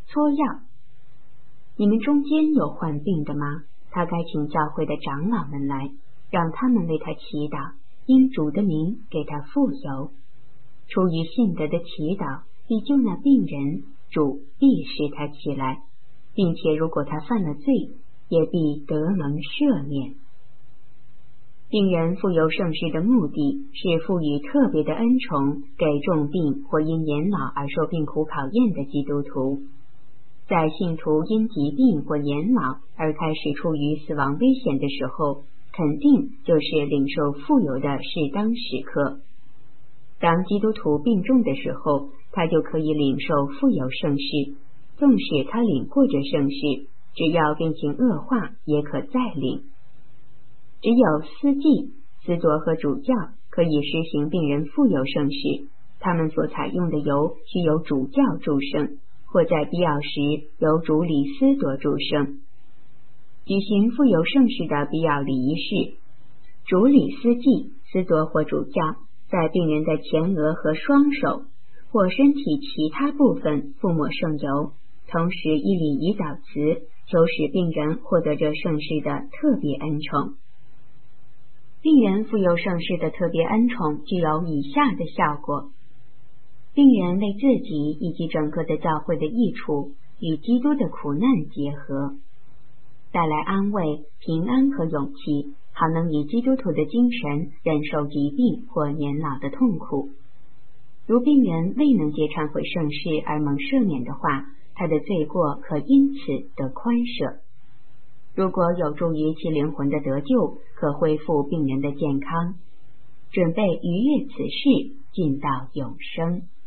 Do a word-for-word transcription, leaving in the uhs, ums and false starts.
搓药。你们中间有患病的吗？他该请教会的长老们来，让他们为他祈祷，因主的名给他复油。出于信德的祈祷必救那病人，主必使他起来，并且如果他犯了罪，也必得蒙赦免。病人复有圣事的目的是赋予特别的恩宠给重病或因年老而受病苦考验的基督徒。在信徒因疾病或年老而开始处于死亡危险的时候，肯定就是领受富有的适当时刻。当基督徒病重的时候，他就可以领受富有圣事，纵使他领过这圣事，只要病情恶化也可再领。只有司祭、司铎和主教可以施行病人富有圣事，他们所采用的油需由主教祝圣，或在必要时由主理司铎祝圣。举行富有圣事的必要礼仪是，主理司祭、司铎或主教在病人的前额和双手或身体其他部分覆抹圣油，同时以礼仪祷词，求使病人获得这圣事的特别恩宠。病人富有圣事的特别恩宠具有以下的效果：病人为自己以及整个的教会的益处与基督的苦难结合，带来安慰、平安和勇气，好能以基督徒的精神忍受疾病或年老的痛苦。如病人未能接忏悔圣事而蒙赦免的话，他的罪过可因此得宽赦。如果有助于其灵魂的得救，可恢复病人的健康，准备逾越此事，进到永生。